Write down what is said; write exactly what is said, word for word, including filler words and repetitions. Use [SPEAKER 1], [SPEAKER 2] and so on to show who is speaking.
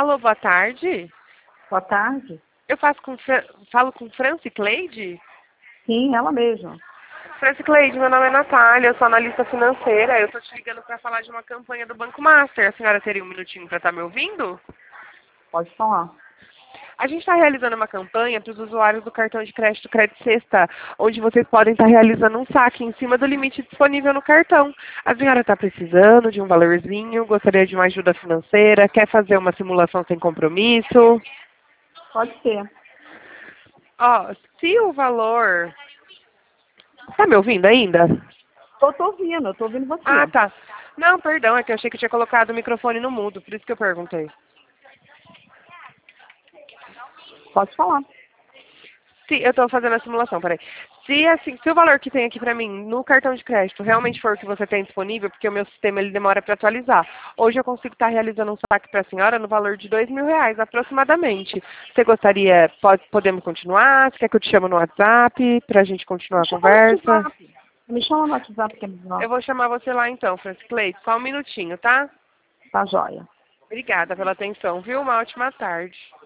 [SPEAKER 1] Alô, boa tarde.
[SPEAKER 2] Boa tarde.
[SPEAKER 1] Eu faço com, Fra- falo com Franci Cleide?
[SPEAKER 2] Sim, ela mesma.
[SPEAKER 1] Franci Cleide, meu nome é Natália, eu sou analista financeira. Eu estou te ligando para falar de uma campanha do Banco Master. A senhora teria um minutinho para estar me ouvindo?
[SPEAKER 2] Pode falar.
[SPEAKER 1] A gente está realizando uma campanha para os usuários do cartão de crédito Crédito Sexta, onde vocês podem estar realizando um saque em cima do limite disponível no cartão. A senhora está precisando de um valorzinho, gostaria de uma ajuda financeira, quer fazer uma simulação sem compromisso?
[SPEAKER 2] Pode ser.
[SPEAKER 1] Ó, se o valor... Está me ouvindo ainda?
[SPEAKER 2] Tô, tô ouvindo, eu tô ouvindo você.
[SPEAKER 1] Ah, tá. Não, perdão, é que eu achei que eu tinha colocado o microfone no mudo, por isso que eu perguntei.
[SPEAKER 2] Pode falar.
[SPEAKER 1] Se, eu estou fazendo a simulação, peraí. Se, assim, se o valor que tem aqui para mim no cartão de crédito realmente for o que você tem disponível, porque o meu sistema ele demora para atualizar, hoje eu consigo estar realizando um saque para a senhora no valor de dois mil reais aproximadamente. Você gostaria, pode, podemos continuar? Você quer que eu te chame no WhatsApp para a gente continuar
[SPEAKER 2] Me
[SPEAKER 1] a
[SPEAKER 2] chama no
[SPEAKER 1] conversa?
[SPEAKER 2] WhatsApp. Me chama no WhatsApp que é melhor.
[SPEAKER 1] Eu vou chamar você lá então, Francis Cleide. Só um minutinho, tá?
[SPEAKER 2] Tá joia.
[SPEAKER 1] Obrigada pela atenção, viu? Uma ótima tarde.